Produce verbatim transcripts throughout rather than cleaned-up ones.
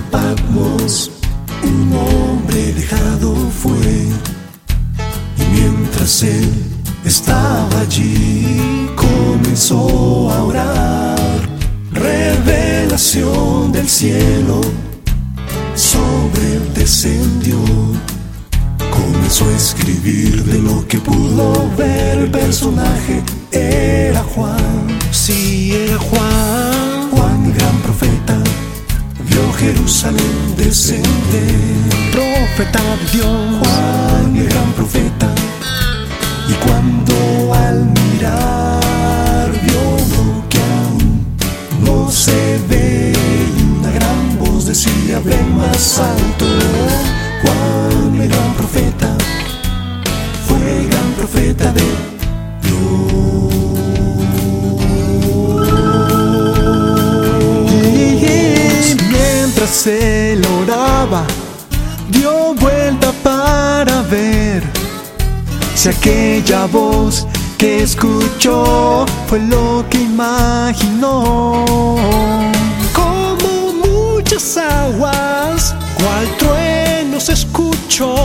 Patmos un hombre dejado fue, y mientras él estaba allí comenzó a orar. Revelación del cielo sobre él descendió. Comenzó a escribir de lo que pudo ver. El personaje era Juan. Sí, era Juan. Juan, el gran profeta, vio Jerusalén descender. Profeta de Dios. Juan, el gran profeta, y cuando al mirar vio lo que aún no se ve, y una gran voz decía: ven más alto. Juan, el gran profeta, fue el gran profeta de Dios. Mientras él oraba, dio vuelta para ver si aquella voz que escuchó fue lo que imaginó. Como muchas aguas, cual trueno se escuchó.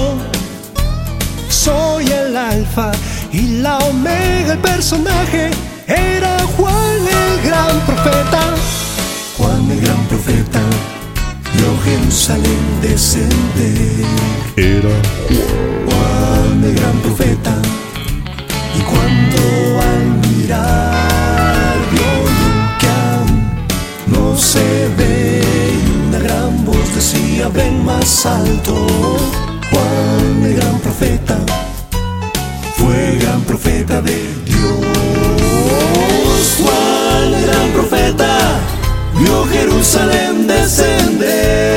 Soy el alfa y la omega. El personaje era Juan, el gran profeta. Juan, el gran profeta, vio Jerusalén descender. Era Juan, el gran profeta, y cuando al mirar vio lo que aún no se ve, y una gran voz decía: ven más alto. Juan, el gran profeta, fue el gran profeta de Dios. Juan, el gran profeta, vio Jerusalén descender.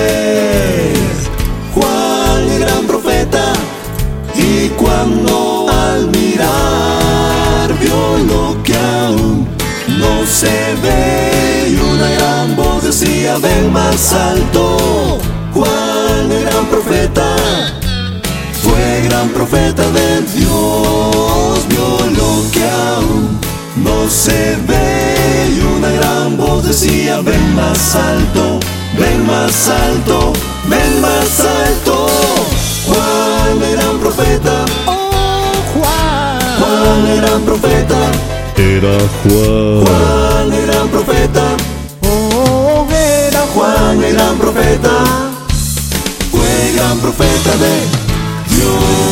Juan, el gran profeta, y cuando al mirar vio lo que aún no se ve, y una gran voz decía: ven más alto. Juan, el gran profeta, fue gran profeta de Dios, vio lo que aún no se ve, y una gran voz decía: ven más alto, ven más alto, ven más alto. Juan, el gran profeta, oh Juan, Juan, el gran profeta, era Juan. Juan, el gran profeta, Oh, era Juan, el gran profeta, fue gran profeta de Dios.